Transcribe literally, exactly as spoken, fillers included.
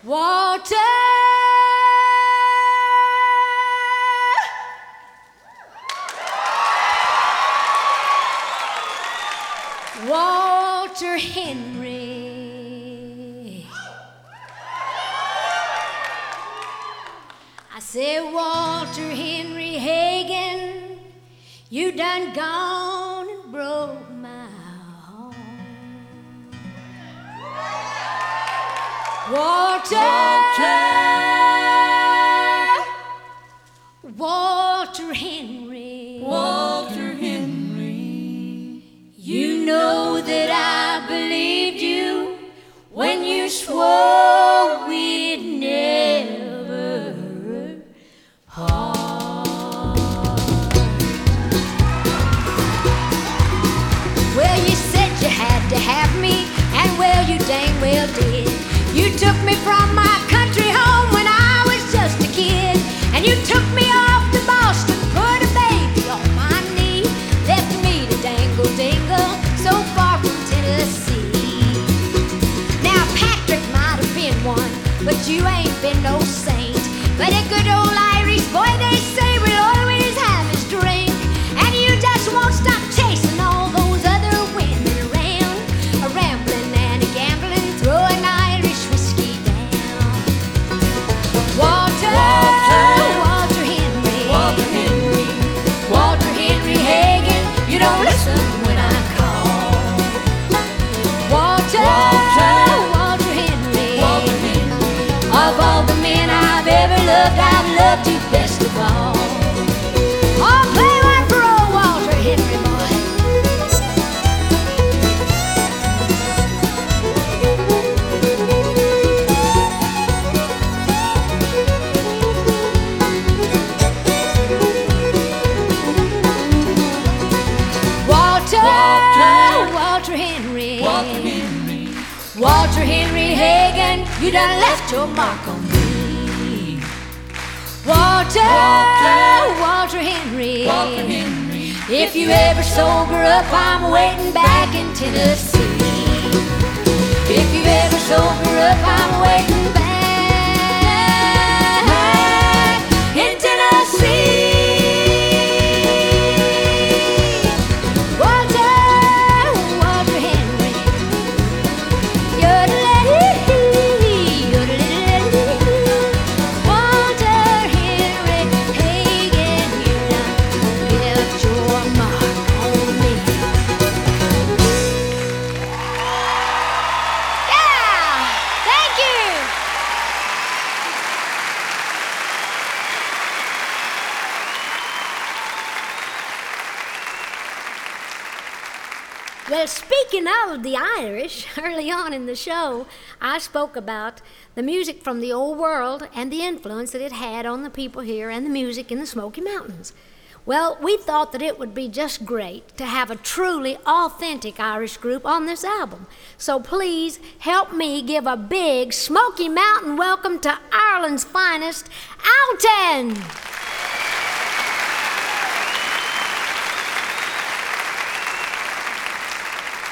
Walter, Walter Henry. I said, Walter Henry Hagen, you done gone and broke my heart. Walter, Walter, Walter Henry, Walter Henry, you know that I believed you when you swore we'd never part. Well, you said you had to have me, and well, you dang well did. You took me from my country home when I was just a kid, and you took me off to Boston, put a baby on my knee, left me to dangle-dingle so far from Tennessee. Now Patrick might have been one, but you ain't been no saint. But a good old Irish boy, they say, will always have his drink, and you just won't stop chasing all those other women around, a rambling and a gambling, throwing Irish whiskey down. Walter, Walter, Walter Henry, Walter Henry, Walter Henry Hagen, you don't listen when I call. Walter, Walter, Walter Henry, Walter Henry, of all the men I've ever loved, I've loved you best of all. Oh, play one for old Walter Henry, boy. Walter, Walter, Walter Henry, Walter Henry, Walter Henry Hagen, you done left your mark on me. Walter, Walter, Walter Henry, Walter Henry, if you ever sober up, I'm waiting back in Tennessee. If you ever sober up, I'm waiting back in Tennessee. Walter, Walter Henry, yodelay-dee, yodelay-dee. Walter Henry Hagen, you done left your mark on me. Yeah, thank you. Well, speaking of the Irish, early on in the show, I spoke about the music from the old world and the influence that it had on the people here and the music in the Smoky Mountains. Well, we thought that it would be just great to have a truly authentic Irish group on this album. So please help me give a big Smoky Mountain welcome to Ireland's finest, Alton!